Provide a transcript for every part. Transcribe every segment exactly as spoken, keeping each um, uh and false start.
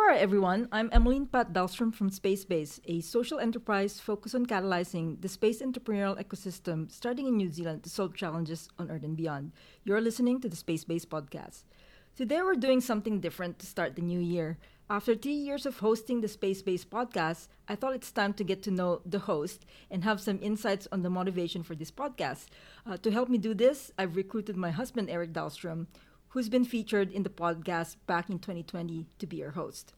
Aloha, everyone. I'm Emmeline Pat Dahlstrom from Spacebase, a social enterprise focused on catalyzing the space entrepreneurial ecosystem starting in New Zealand to solve challenges on Earth and beyond. You're listening to the Spacebase podcast. Today, we're doing something different to start the new year. After three years of hosting the Spacebase podcast, I thought it's time to get to know the host and have some insights on the motivation for this podcast. Uh, to help me do this, I've recruited my husband, Eric Dahlstrom, who's been featured in the podcast back in twenty twenty to be our host.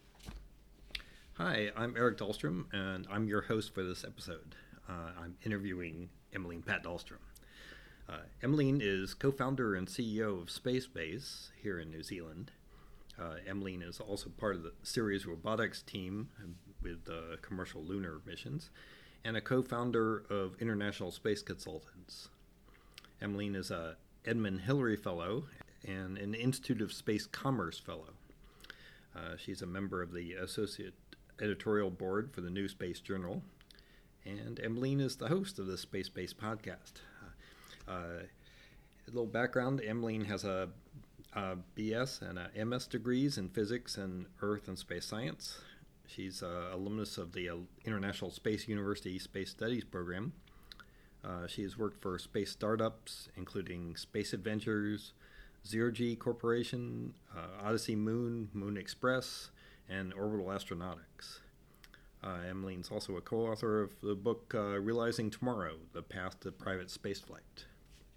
Hi, I'm Eric Dahlstrom, and I'm your host for this episode. Uh, I'm interviewing Emmeline Pat Dahlstrom. Uh, Emmeline is co-founder and C E O of Spacebase here in New Zealand. Uh, Emmeline is also part of the Ceres Robotics team with uh, commercial lunar missions, and a co-founder of International Space Consultants. Emmeline is a Edmund Hillary Fellow and an Institute of Space Commerce Fellow. Uh, she's a member of the Associate Editorial Board for the New Space Journal, and Emmeline is the host of the Spacebase podcast. Uh, uh, a little background, Emmeline has a, a B S and a M S degrees in physics and earth and space science. She's an alumnus of the International Space University Space Studies program. Uh, she has worked for space startups, including Space Adventures, Zero G Corporation, uh, Odyssey Moon, Moon Express, and Orbital Astronautics. Uh, Emmeline's also a co-author of the book uh, Realizing Tomorrow, The Path to Private Spaceflight.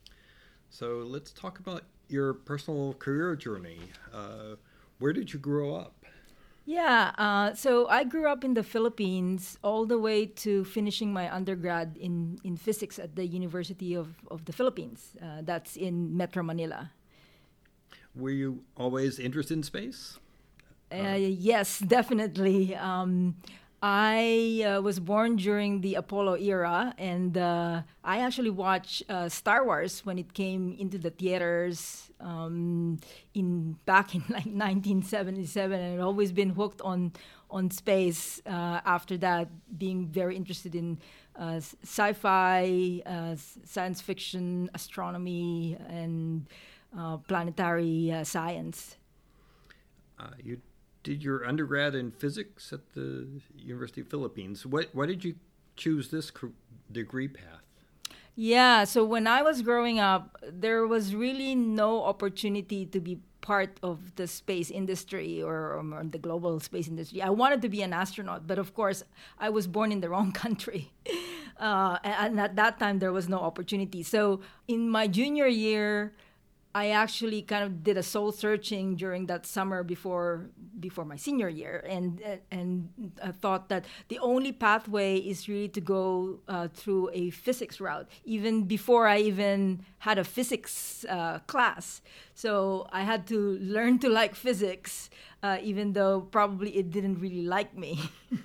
So let's talk about your personal career journey. Uh, where did you grow up? Yeah, uh, so I grew up in the Philippines all the way to finishing my undergrad in, in physics at the University of, of the Philippines. Uh, that's in Metro Manila. Were you always interested in space? Uh, yes, definitely. Um, I uh, was born during the Apollo era, and uh, I actually watched uh, Star Wars when it came into the theaters um, in back in like nineteen seventy-seven, and I've always been hooked on on space. Uh, after that, being very interested in uh, sci-fi, uh, science fiction, astronomy, and uh, planetary uh, science. Uh, you did your undergrad in physics at the University of Philippines. What, why did you choose this degree path? Yeah, so when I was growing up, there was really no opportunity to be part of the space industry or, or the global space industry. I wanted to be an astronaut, but of course, I was born in the wrong country. Uh, and at that time, there was no opportunity. So in my junior year, I actually kind of did a soul searching during that summer before before my senior year, and and I thought that the only pathway is really to go uh, through a physics route. Even before I even had a physics uh, class, so I had to learn to like physics, uh, even though probably it didn't really like me.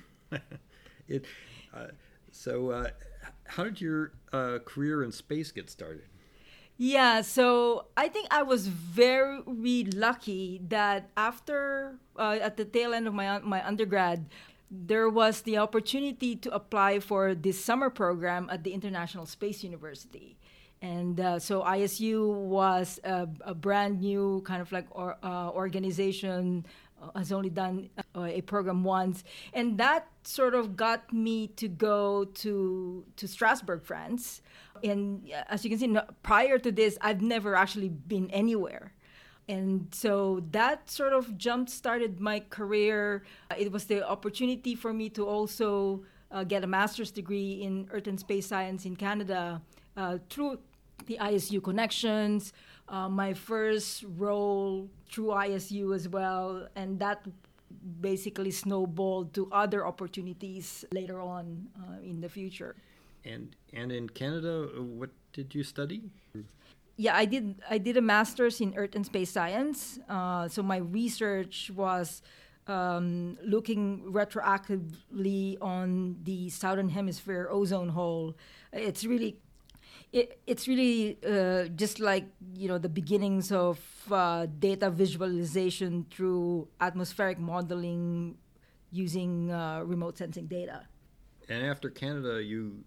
it, uh, so, uh, how did your uh, career in space get started? Yeah, so I think I was very lucky that after, uh, at the tail end of my my undergrad, there was the opportunity to apply for this summer program at the International Space University. And uh, so I S U was a, a brand new kind of like or, uh, organization, uh, has only done uh, a program once. And that sort of got me to go to to Strasbourg, France. And as you can see, no, prior to this, I've never actually been anywhere. And so that sort of jump-started my career. It was the opportunity for me to also uh, get a master's degree in Earth and Space Science in Canada uh, through the I S U connections, uh, my first role through I S U as well. And that basically snowballed to other opportunities later on uh, in the future. And and in Canada, what did you study? Yeah, I did. I did a master's in Earth and Space Science. Uh, so my research was um, looking retroactively on the Southern Hemisphere ozone hole. It's really, it, it's really uh, just like you know the beginnings of uh, data visualization through atmospheric modeling using uh, remote sensing data. And after Canada, you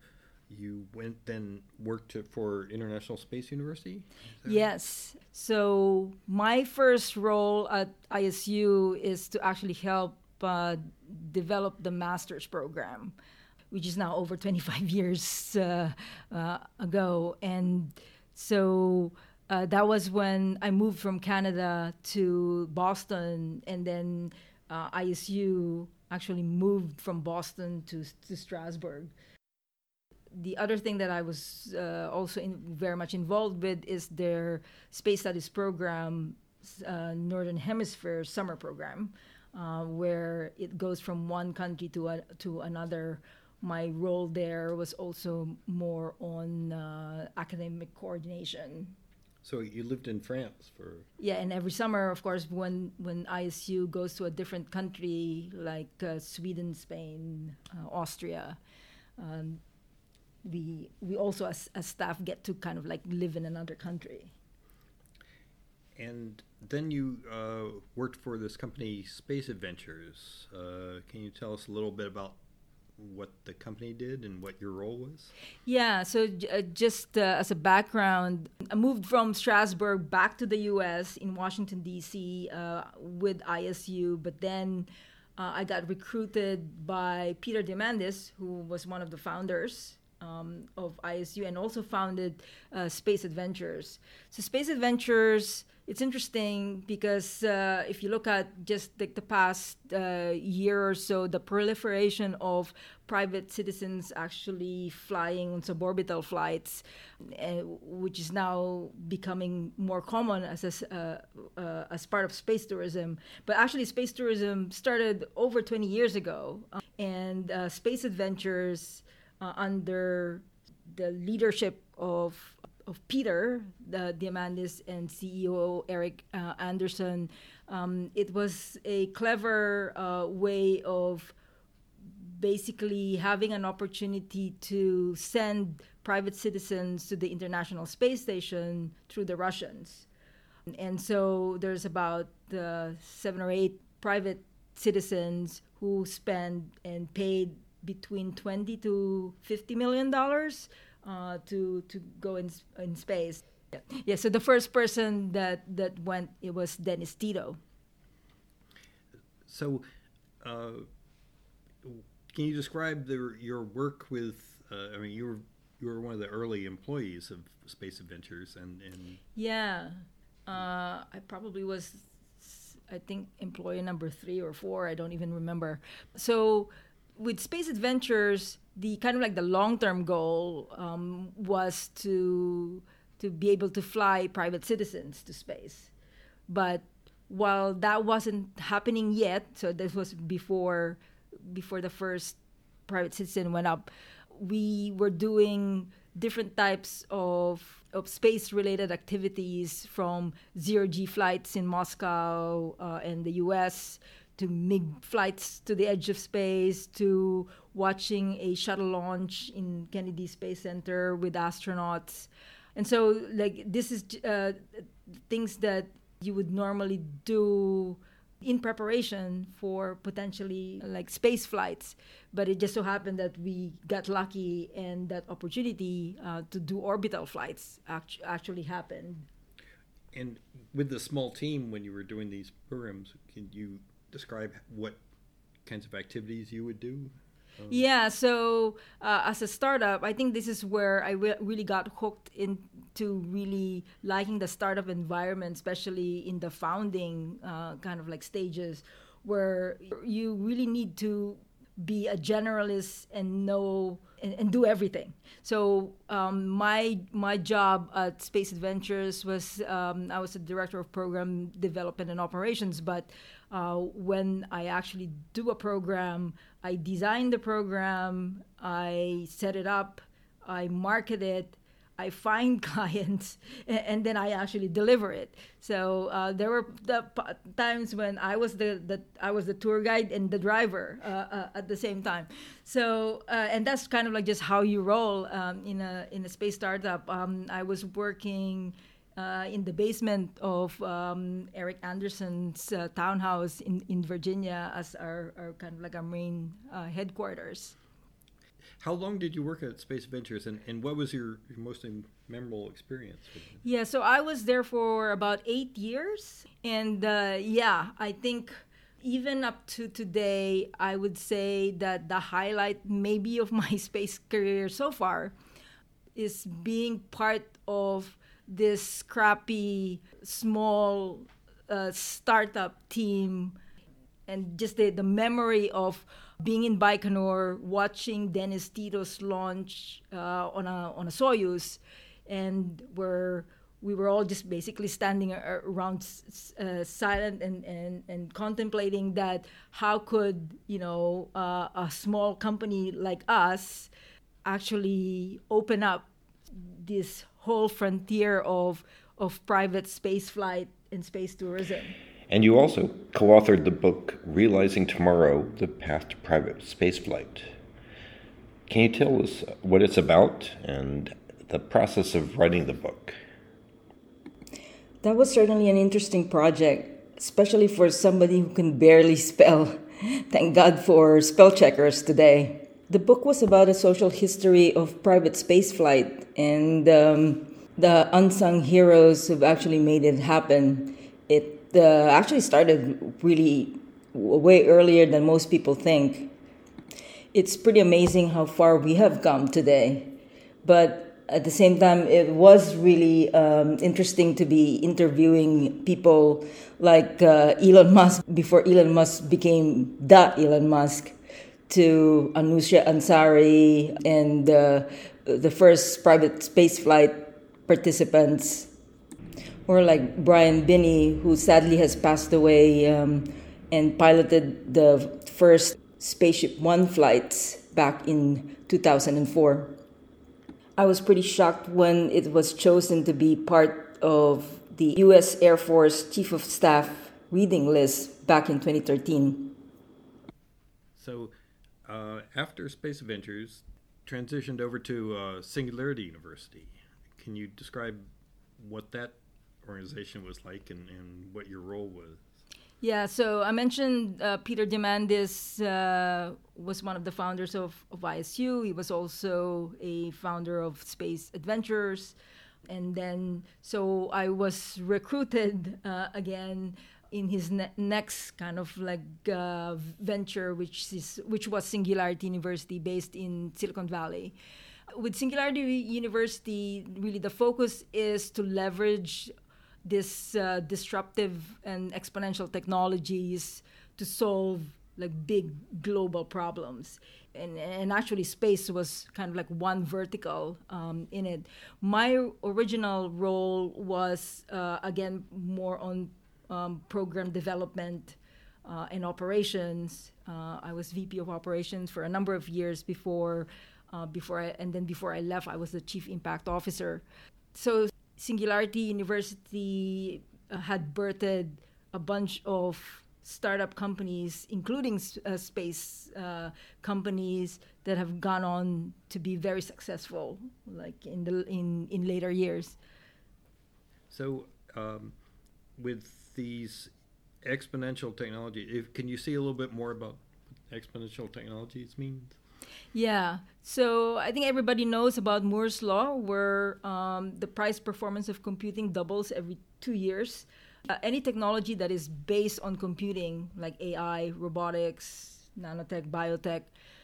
you went then worked to, for International Space University? Yes. So my first role at I S U is to actually help uh, develop the master's program, which is now over twenty-five years uh, uh, ago. And so uh, that was when I moved from Canada to Boston, and then uh, I S U actually moved from Boston to, to Strasbourg. The other thing that I was uh, also in, very much involved with is their space studies program, uh, Northern Hemisphere summer program, uh, where it goes from one country to a, to another. My role there was also more on uh, academic coordination. So you lived in France for... Yeah, and every summer, of course, when, when I S U goes to a different country, like uh, Sweden, Spain, uh, Austria, um, we we also as, as staff get to kind of like live in another country. And then you uh, worked for this company, Space Adventures. Uh, can you tell us a little bit about what the company did and what your role was? Yeah, so uh, just uh, as a background, I moved from Strasbourg back to the U S in Washington, D C uh, with I S U, but then uh, I got recruited by Peter Diamandis, who was one of the founders Um, of I S U, and also founded uh, Space Adventures. So Space Adventures, it's interesting because uh, if you look at just like the past uh, year or so, the proliferation of private citizens actually flying on suborbital flights, uh, which is now becoming more common as a, uh, uh, as part of space tourism. But actually, space tourism started over twenty years ago, uh, and uh, Space Adventures, Uh, under the leadership of of Peter the Diamandis and C E O Eric uh, Anderson, um, it was a clever uh, way of basically having an opportunity to send private citizens to the International Space Station through the Russians. And so there's about uh, seven or eight private citizens who spend and paid between twenty to fifty million dollars uh, to to go in in space. Yeah. yeah. So the first person that that went, it was Dennis Tito. So, uh, can you describe the, your work with? Uh, I mean, you were you were one of the early employees of Space Adventures, and, and yeah, uh, I probably was, I think, employee number three or four. I don't even remember. So with Space Adventures, the kind of like the long-term goal um, was to to be able to fly private citizens to space. But while that wasn't happening yet, so this was before before the first private citizen went up, we were doing different types of of space-related activities, from zero-G flights in Moscow uh, and the U S, to M I G flights to the edge of space, to watching a shuttle launch in Kennedy Space Center with astronauts. And so, like, this is uh, things that you would normally do in preparation for potentially like space flights. But it just so happened that we got lucky, and that opportunity uh, to do orbital flights act- actually happened. And with the small team, when you were doing these programs, can you describe what kinds of activities you would do? Um, yeah, so uh, as a startup, I think this is where I re- really got hooked into really liking the startup environment, especially in the founding uh, kind of like stages, where you really need to be a generalist and know and, and do everything. So um, my my job at Space Adventures was um, I was a director of program development and operations. But uh, when I actually do a program, I design the program, I set it up, I market it, I find clients, and, and then I actually deliver it. So uh, there were the p- times when I was the, the I was the tour guide and the driver uh, uh, at the same time. So uh, and that's kind of like just how you roll um, in a in a space startup. Um, I was working uh, in the basement of um, Eric Anderson's uh, townhouse in, in Virginia as our, our kind of like our main uh, headquarters. How long did you work at Space Ventures, and, and what was your, your most memorable experience with them? Yeah, so I was there for about eight years. And uh, yeah, I think even up to today, I would say that the highlight maybe of my space career so far is being part of this scrappy, small uh, startup team, and just the, the memory of being in Baikonur, watching Dennis Tito's launch uh, on a on a Soyuz, and where we were all just basically standing around uh, silent and, and, and contemplating that how could, you know, uh, a small company like us actually open up this whole frontier of of private space flight and space tourism. And you also co-authored the book Realizing Tomorrow, The Path to Private Spaceflight. Can you tell us what it's about and the process of writing the book? That was certainly an interesting project, especially for somebody who can barely spell. Thank God for spell checkers today. The book was about a social history of private spaceflight and um, the unsung heroes who've actually made it happen. It uh, actually started really way earlier than most people think. It's pretty amazing how far we have come today. But at the same time, it was really um, interesting to be interviewing people like uh, Elon Musk before Elon Musk became the Elon Musk, to Anousheh Ansari and uh, the first private spaceflight participants, or like Brian Binney, who sadly has passed away um, and piloted the first Spaceship One flights back in two thousand four. I was pretty shocked when it was chosen to be part of the U S Air Force Chief of Staff reading list back in twenty thirteen. So uh, after Space Ventures, transitioned over to uh, Singularity University. Can you describe what that organization was like and, and what your role was? Yeah, so I mentioned uh, Peter Diamandis uh, was one of the founders of, of I S U. He was also a founder of Space Adventures. And then, so I was recruited uh, again in his ne- next kind of like uh, venture, which is which was Singularity University, based in Silicon Valley. With Singularity University, really the focus is to leverage this uh, disruptive and exponential technologies to solve like big global problems. And, and actually space was kind of like one vertical um, in it. My original role was, uh, again, more on um, program development uh, and operations. Uh, I was V P of operations for a number of years before, uh, before I, and then before I left, I was the chief impact officer. So Singularity University uh, had birthed a bunch of startup companies, including uh, space uh, companies that have gone on to be very successful, like in the in, in later years. So, um, with these exponential technology, if, can you see a little bit more about what exponential technologies means? Yeah, so I think everybody knows about Moore's law, where um, the price performance of computing doubles every two years. Uh, any technology that is based on computing, like A I, robotics, nanotech, biotech,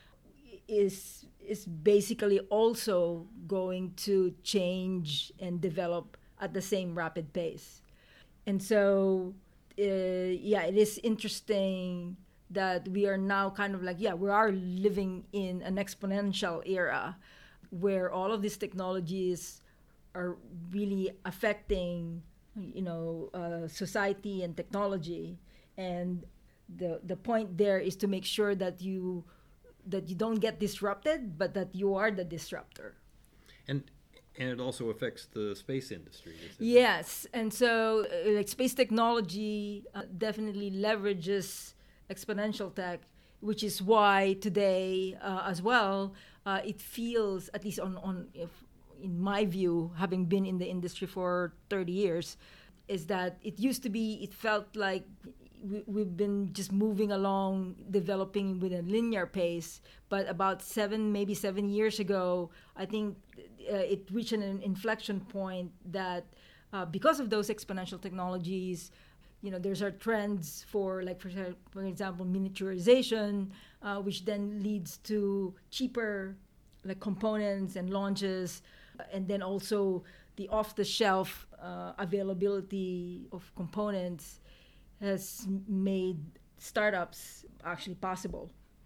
is is basically also going to change and develop at the same rapid pace. And so, uh, yeah, it is interesting that we are now kind of like, yeah, we are living in an exponential era where all of these technologies are really affecting, you know, uh, society and technology. And the the point there is to make sure that you that you don't get disrupted, but that you are the disruptor. And and it also affects the space industry. Yes, and so uh, like space technology uh, definitely leverages exponential tech, which is why today uh, as well, uh, it feels, at least on, on if, in my view, having been in the industry for thirty years, is that it used to be, it felt like we, we've been just moving along, developing with a linear pace. But about seven, maybe seven years ago, I think uh, it reached an inflection point that uh, because of those exponential technologies, you know, there's our trends for, like, for, for example, miniaturization, uh, which then leads to cheaper, like, components and launches, and then also the off-the-shelf uh, availability of components has made startups actually possible.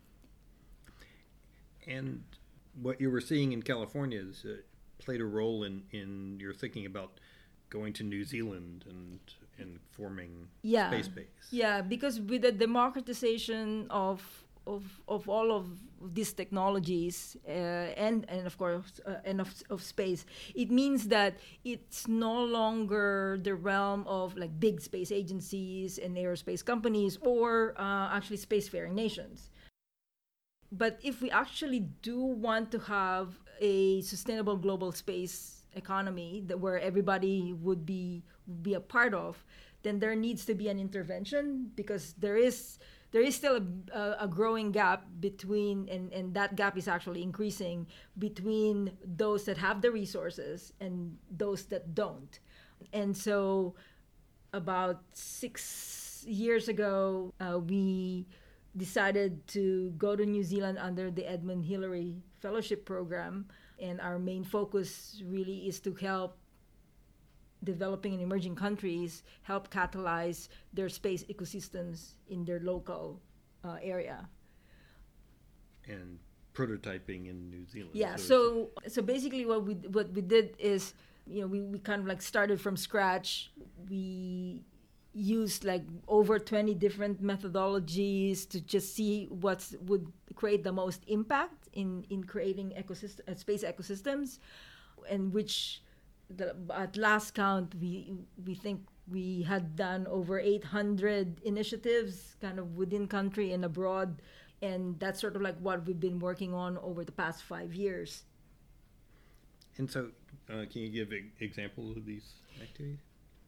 And what you were seeing in California is, uh, played a role in, in your thinking about going to New Zealand and and forming yeah. Space Base. Yeah, because with the democratization of of of all of these technologies uh, and and of course uh, and of, of space, it means that it's no longer the realm of like big space agencies and aerospace companies or uh, actually spacefaring nations. But if we actually do want to have a sustainable global space economy that where everybody would be would be a part of, then there needs to be an intervention, because there is there is still a, a, a growing gap between, and, and that gap is actually increasing between those that have the resources and those that don't. And so about six years ago, uh, we decided to go to New Zealand under the Edmund Hillary Fellowship Program. And our main focus really is to help developing and emerging countries help catalyze their space ecosystems in their local uh, area. And prototyping in New Zealand. Yeah, so so so basically what we what we did is, you know, we, we kind of like started from scratch. We used like over twenty different methodologies to just see what would create the most impact in, in creating ecosystem, uh, space ecosystems, and which the, at last count, we we think we had done over eight hundred initiatives kind of within country and abroad. And that's sort of like what we've been working on over the past five years. And so uh, can you give e- examples of these activities?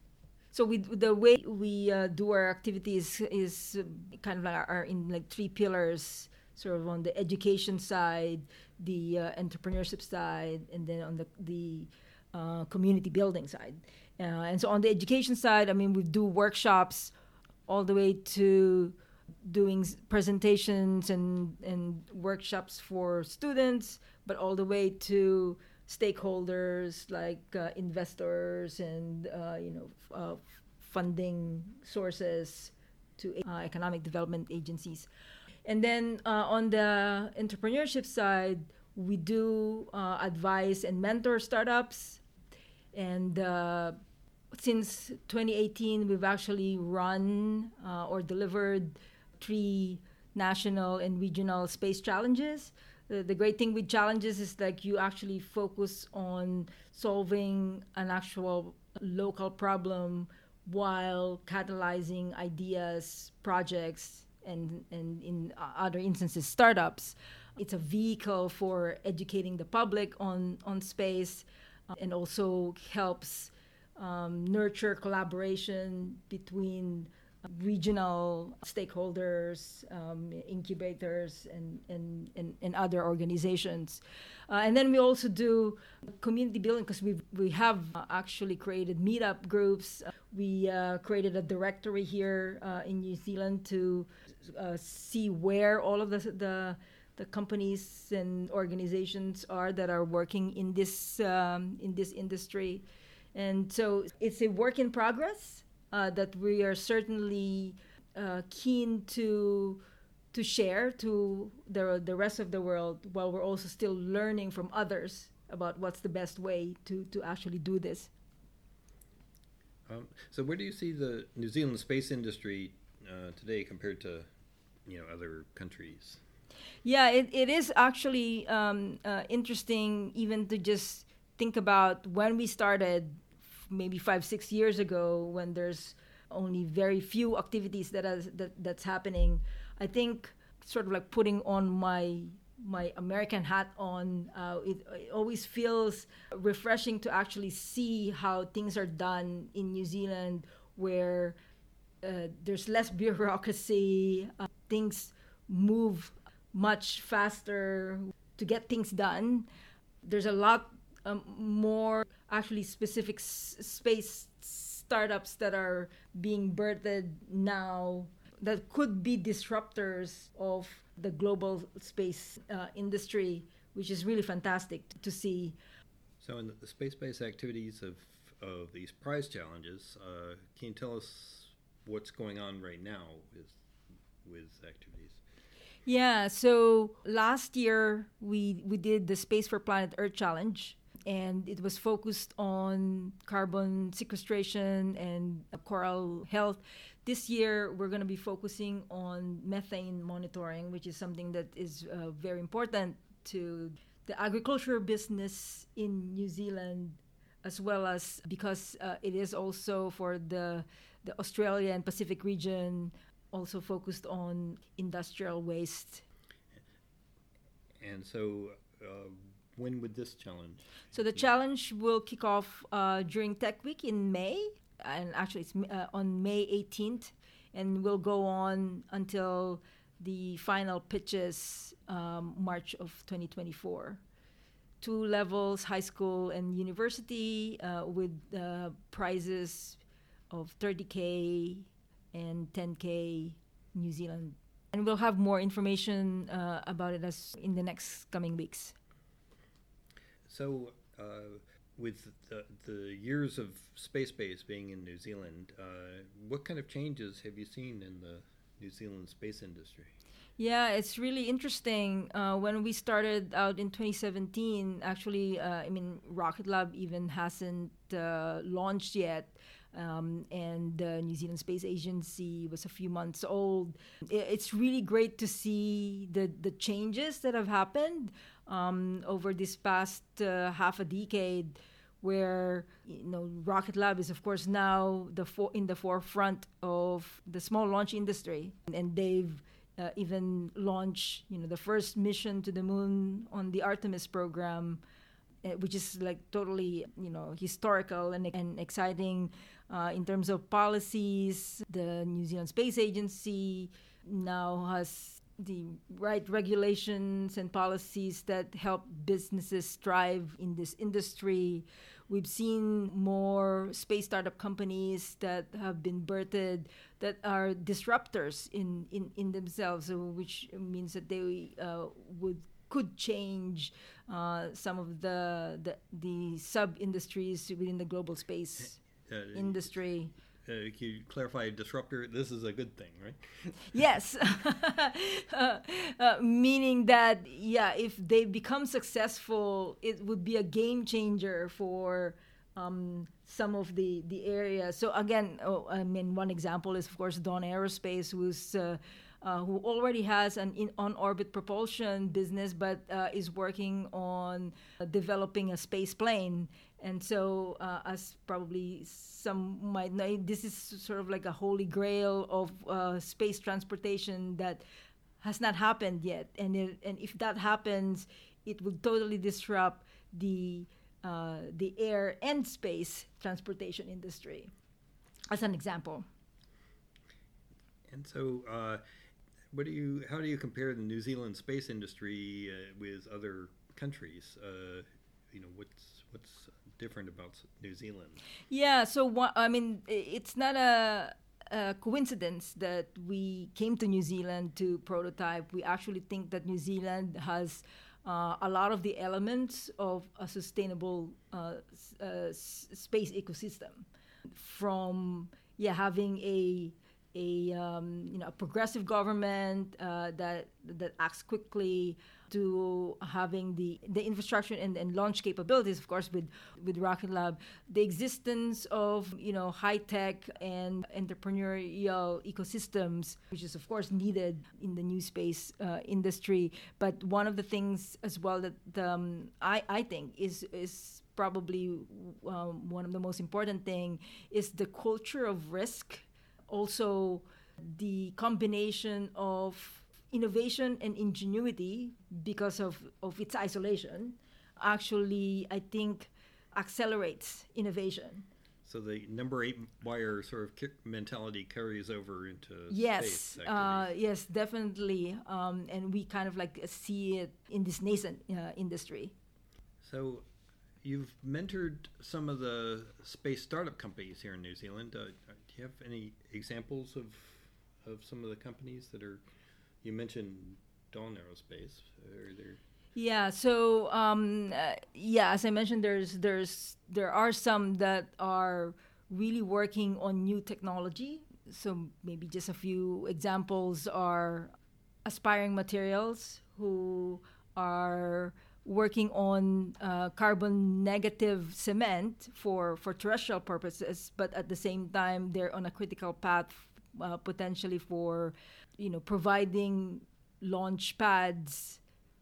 So we, the way we uh, do our activities is kind of like are in like three pillars, sort of on the education side, the uh, entrepreneurship side, and then on the, the uh, community building side. Uh, and so on the education side, I mean, we do workshops all the way to doing presentations and, and workshops for students, but all the way to stakeholders like uh, investors and uh, you know f- uh, funding sources to uh, economic development agencies. And then uh, on the entrepreneurship side, we do uh, advise and mentor startups. And uh, since twenty eighteen, we've actually run uh, or delivered three national and regional space challenges. The, the great thing with challenges is like you actually focus on solving an actual local problem while catalyzing ideas, projects, and, and in other instances, startups. It's a vehicle for educating the public on, on space, uh, and also helps um, nurture collaboration between regional stakeholders, um, incubators, and, and, and, and other organizations. Uh, and then we also do community building, because we we have uh, actually created meetup groups. Uh, we uh, created a directory here uh, in New Zealand to uh, see where all of the, the the companies and organizations are that are working in this um, in this industry. And so it's a work in progress. Uh, that we are certainly uh, keen to to share to the the rest of the world, while we're also still learning from others about what's the best way to, to actually do this. Um, so where do you see the New Zealand space industry uh, today compared to, you know, other countries? Yeah, it, it is actually um, uh, interesting even to just think about when we started, maybe five, six years ago, when there's only very few activities that, has, that that's happening. I think sort of like putting on my my American hat on, uh, it, it always feels refreshing to actually see how things are done in New Zealand, where uh, there's less bureaucracy, uh, things move much faster to get things done. There's a lot um, more actually specific s- space startups that are being birthed now that could be disruptors of the global space uh, industry, which is really fantastic to see. So in the space-based activities of, of these prize challenges, uh, can you tell us what's going on right now with, with activities? Yeah, so last year we we did the Space for Planet Earth Challenge, and it was focused on carbon sequestration and coral health. This year we're going to be focusing on methane monitoring, which is something that is uh, very important to the agriculture business in New Zealand, as well as because uh, it is also for the the Australia and Pacific region, also focused on industrial waste. And so uh, when would this challenge? So the challenge will kick off uh, during Tech Week in May, and actually it's uh, on May eighteenth, and will go on until the final pitches um, March of twenty twenty-four. Two levels, high school and university, uh, with uh, prizes of thirty K and ten K New Zealand. And we'll have more information uh, about it as in the next coming weeks. So uh, with the, the years of space base being in New Zealand, uh, what kind of changes have you seen in the New Zealand space industry? Yeah, it's really interesting. Uh, when we started out in twenty seventeen, actually, uh, I mean, Rocket Lab even hasn't uh, launched yet. Um, and the New Zealand Space Agency was a few months old. It's really great to see the, the changes that have happened um, over this past uh, half a decade, where you know Rocket Lab is of course now the for, in the forefront of the small launch industry, and they've uh, even launched you know the first mission to the moon on the Artemis program, uh, which is like totally you know historical and, and exciting. Uh, in terms of policies, the New Zealand Space Agency now has the right regulations and policies that help businesses thrive in this industry. We've seen more space startup companies that have been birthed that are disruptors in, in, in themselves, so which means that they uh, would could change uh, some of the the, the sub-industries within the global space Uh, industry. Uh, can you clarify disruptor? This is a good thing, right? Yes. uh, uh, meaning that, yeah, if they become successful, it would be a game changer for um, some of the, the areas. So again, oh, I mean, one example is, of course, Dawn Aerospace, who's uh, uh, who already has an in, on-orbit propulsion business, but uh, is working on uh, developing a space plane. And so, uh, as probably some might know, this is sort of like a holy grail of uh, space transportation that has not happened yet. And it, and if that happens, it would totally disrupt the uh, the air and space transportation industry, as an example. And so, uh, what do you? How do you compare the New Zealand space industry uh, with other countries? Uh, you know, what's what's different about New Zealand? Yeah, so what, I mean, it's not a, a coincidence that we came to New Zealand to prototype. We actually think that New Zealand has uh, a lot of the elements of a sustainable uh, s- uh, s- space ecosystem, from yeah having a a um, you know a progressive government uh, that that acts quickly, to having the, the infrastructure and, and launch capabilities, of course, with, with Rocket Lab, the existence of, you know, high-tech and entrepreneurial ecosystems, which is, of course, needed in the new space uh, industry. But one of the things as well that um, I, I think is, is probably um, one of the most important thing is the culture of risk. Also, the combination of innovation and ingenuity, because of, of its isolation, actually, I think, accelerates innovation. So the number eight wire sort of ki- mentality carries over into Yes, space uh, activities. yes, definitely. Um, and we kind of like see it in this nascent uh, industry. So you've mentored some of the space startup companies here in New Zealand. Uh, do you have any examples of of some of the companies that are? You mentioned Dawn Aerospace. Are there? Yeah. So um, uh, yeah, as I mentioned, there's there's there are some that are really working on new technology. So maybe just a few examples are Aspiring Materials, who are working on uh, carbon negative cement for, for terrestrial purposes, but at the same time they're on a critical path uh, potentially for, you know, providing launch pads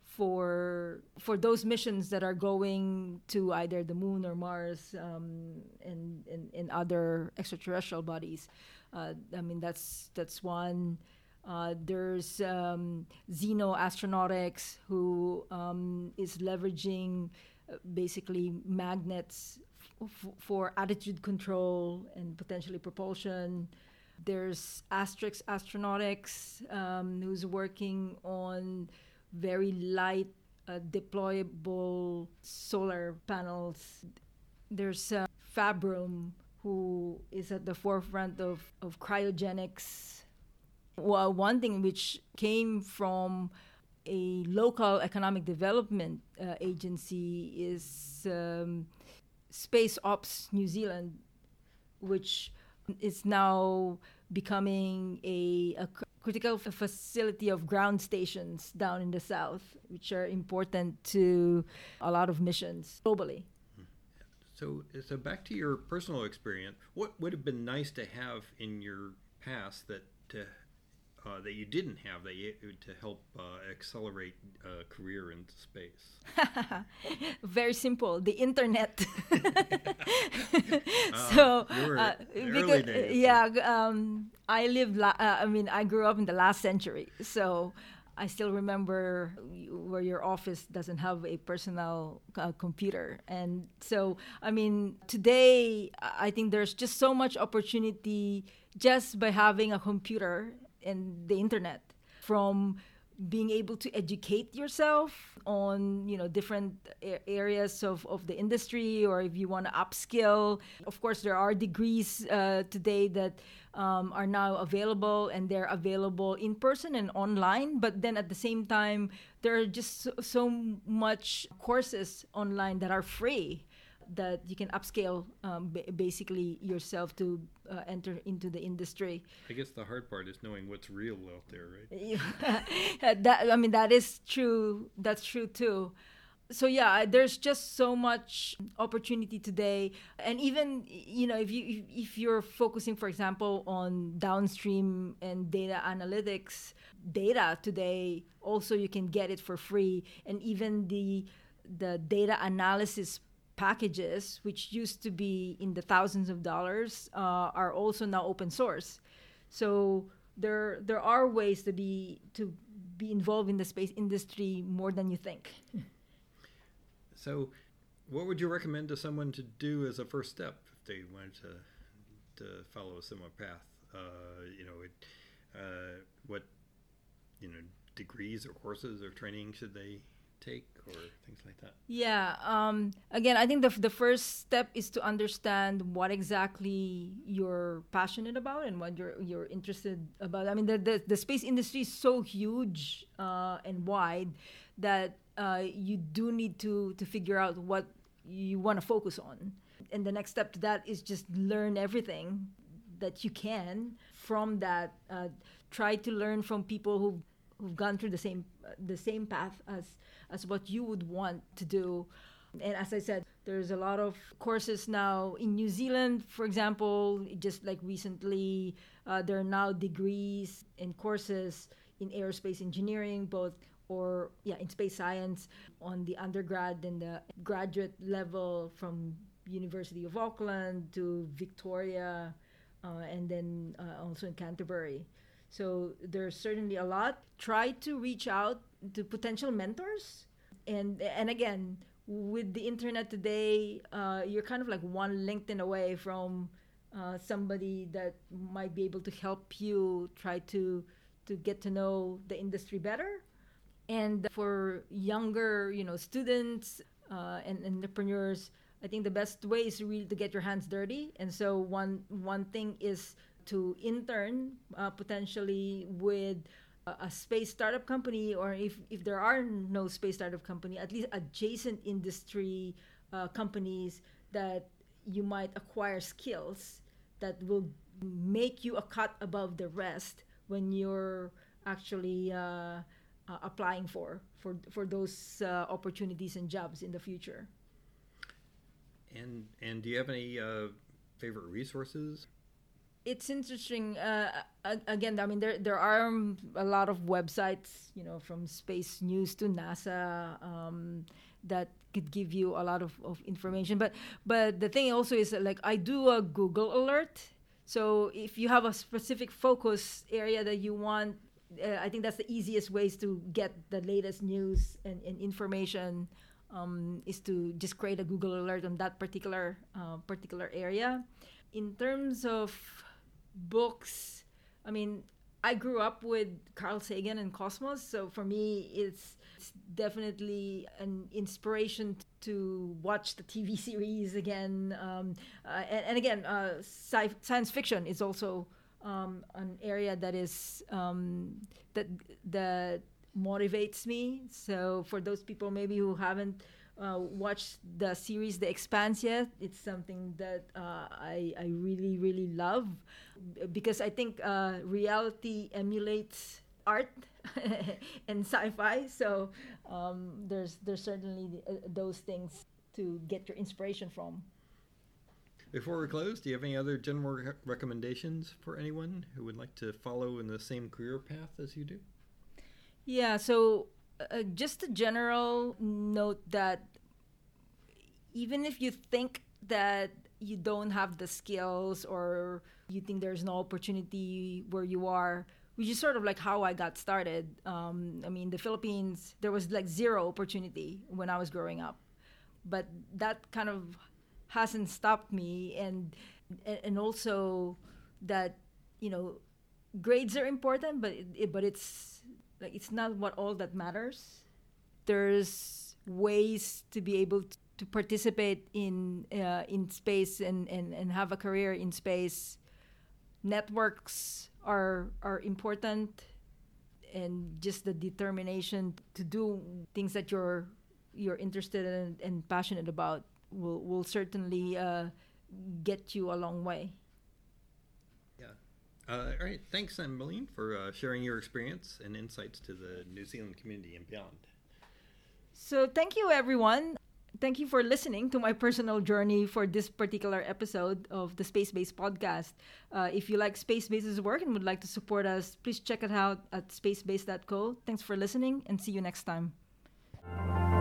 for for those missions that are going to either the moon or Mars, um, and, and and other extraterrestrial bodies. Uh, I mean, that's that's one. Uh, there's um, Xeno Astronautics, who um, is leveraging uh, basically magnets f- for attitude control and potentially propulsion. There's Asterix Astronautics, um, who's working on very light uh, deployable solar panels. There's uh, Fabrum, who is at the forefront of, of cryogenics. Well, one thing which came from a local economic development uh, agency is um, Space Ops New Zealand, which is now becoming a, a critical facility of ground stations down in the south, which are important to a lot of missions globally. So, so back to your personal experience, what would have been nice to have in your past that to, uh, that you didn't have that you, to help uh, accelerate a career into space? Very simple, the internet. Ah, so you were uh, the because early days. yeah, um, I lived. La- uh, I mean, I grew up in the last century, so I still remember where your office doesn't have a personal uh, computer. And so, I mean, today, I think there's just so much opportunity just by having a computer and the internet, from being able to educate yourself on, you know, different a- areas of, of the industry, or if you want to upskill. Of course, there are degrees uh, today that um, are now available, and they're available in person and online. But then at the same time, there are just so, so much courses online that are free, that you can upscale um, b- basically yourself to uh, enter into the industry. I guess the hard part is knowing what's real out there, right? that I mean, that is true. That's true too. So yeah, there's just so much opportunity today, and even, you know, if you if you're focusing, for example, on downstream and data analytics, data today also you can get it for free, and even the the data analysis packages, which used to be in the thousands of dollars, uh, are also now open source. So there there are ways to be to be involved in the space industry more than you think. So, what would you recommend to someone to do as a first step if they wanted to to follow a similar path? Uh, you know, it, uh, what you know degrees or courses or training should they take, or things like that? Yeah. Um, again, I think the the first step is to understand what exactly you're passionate about and what you're you're interested about. I mean, the the, the space industry is so huge uh, and wide that uh, you do need to to figure out what you want to focus on. And the next step to that is just learn everything that you can from that. Uh, try to learn from people who who've gone through the same uh, the same path as as what you would want to do. And as I said, there's a lot of courses now in New Zealand, for example. Just like recently, uh, there are now degrees and courses in aerospace engineering, both or yeah in space science on the undergrad and the graduate level, from University of Auckland to Victoria, uh, and then uh, also in Canterbury. So there's certainly a lot. Try to reach out to potential mentors, and and again, with the internet today, uh, you're kind of like one LinkedIn away from uh, somebody that might be able to help you try to to get to know the industry better. And for younger, you know, students uh, and entrepreneurs, I think the best way is really to get your hands dirty. And so one one thing is to intern uh, potentially with a space startup company, or if, if there are no space startup company, at least adjacent industry uh, companies that you might acquire skills that will make you a cut above the rest when you're actually uh, uh, applying for, for, for those uh, opportunities and jobs in the future. And, and do you have any uh, favorite resources? It's interesting. Uh, again, I mean, there there are a lot of websites, you know, from Space News to NASA, um, that could give you a lot of, of information. But but the thing also is that, like, I do a Google alert. So if you have a specific focus area that you want, uh, I think that's the easiest ways to get the latest news and, and information, um, is to just create a Google alert on that particular uh, particular area. In terms of books, I mean, I grew up with Carl Sagan and Cosmos, so for me it's, it's definitely an inspiration to watch the T V series again. Um, uh, and, and again, uh, sci- science fiction is also um, an area that is um, that that motivates me. So for those people maybe who haven't Uh, watched the series The Expanse yet, it's something that uh, I, I really, really love, because I think uh, reality emulates art and sci-fi. So um, there's there's certainly uh, those things to get your inspiration from. Before we close, do you have any other general re- recommendations for anyone who would like to follow in the same career path as you do? Yeah, so Uh, just a general note that even if you think that you don't have the skills, or you think there's no opportunity where you are, which is sort of like how I got started. Um, I mean, the Philippines, there was like zero opportunity when I was growing up, but that kind of hasn't stopped me. And and also that, you know, grades are important, but it, but it's like it's not what all that matters. There's ways to be able to, to participate in uh, in space and, and, and have a career in space. Networks are are important, and just the determination to do things that you're you're interested in and passionate about will will certainly uh, get you a long way. Uh, all right. Thanks, Emmeline, for uh, sharing your experience and insights to the New Zealand community and beyond. So thank you, everyone. Thank you for listening to my personal journey for this particular episode of the Space Base podcast. Uh, if you like Space Base's work and would like to support us, please check it out at spacebase dot co. Thanks for listening, and see you next time.